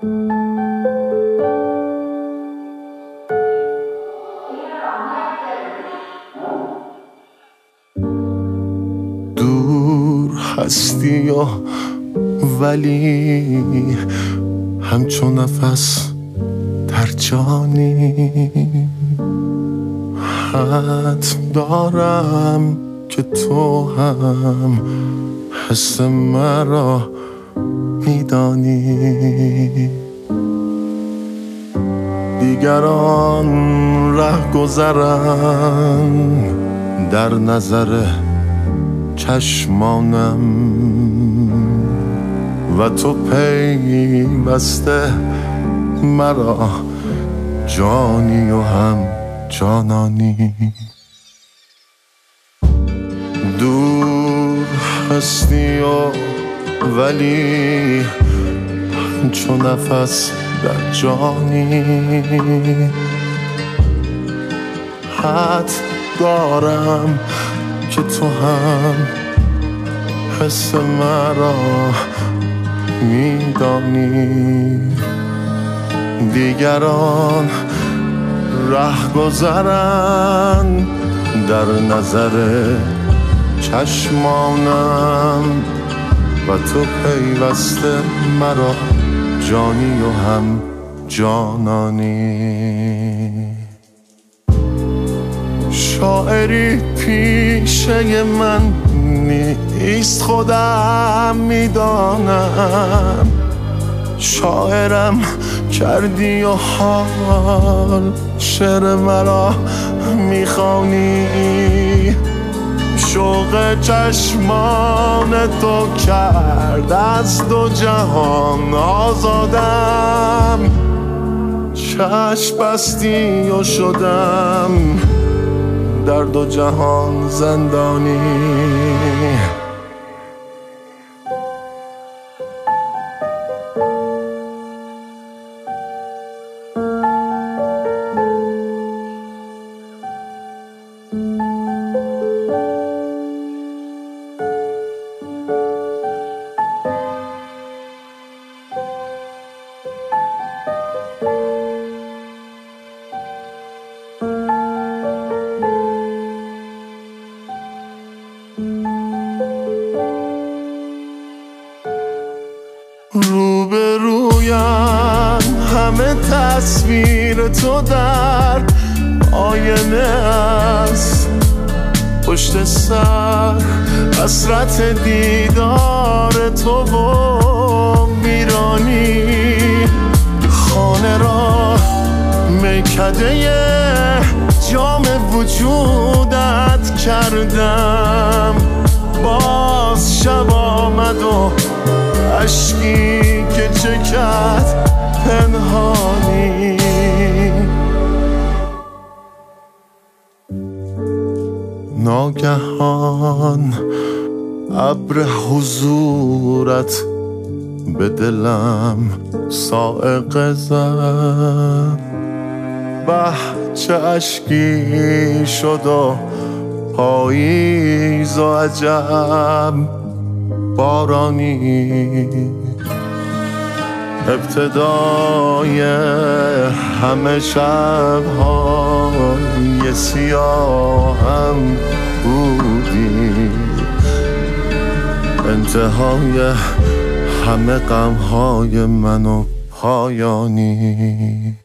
دور هستی و ولی همچون نفس در جانی، حد دارم که تو هم حس مرا میدانی. دیگران ره گذرن در نظر چشمانم و تو پیوسته مرا جانی و هم جانانی. دور هستی و ولی چون نفس در جانی، حد دارم که تو هم حس مرا میدانی. دیگران ره گذرن در نظر چشمانم و تو پیوسته مرا جانی و هم جانانی. شاعری پیشه من نیست خودم میدانم، شاعرم کردی و حال شعر مرا میخوانی. شوق چشمان تو کرد از دو جهان آزادم، چشم بستی و شدم در دو جهان زندانی. روبرویم همه تصویر تو در آینه است، پشت سر حسرت دیدار تو و ویرانی. خانه را میکده جام وجودت کردم، باز شب آمد و اشکی که چکد پنهانی. ناگهان ابر حضورت به دلم صاعقه زد، چه اشکی شد و پاییز و عجب بارانی. ابتدای همه شب‌های سیاهم بودی، انتهای همه غم‌های من و پایانی.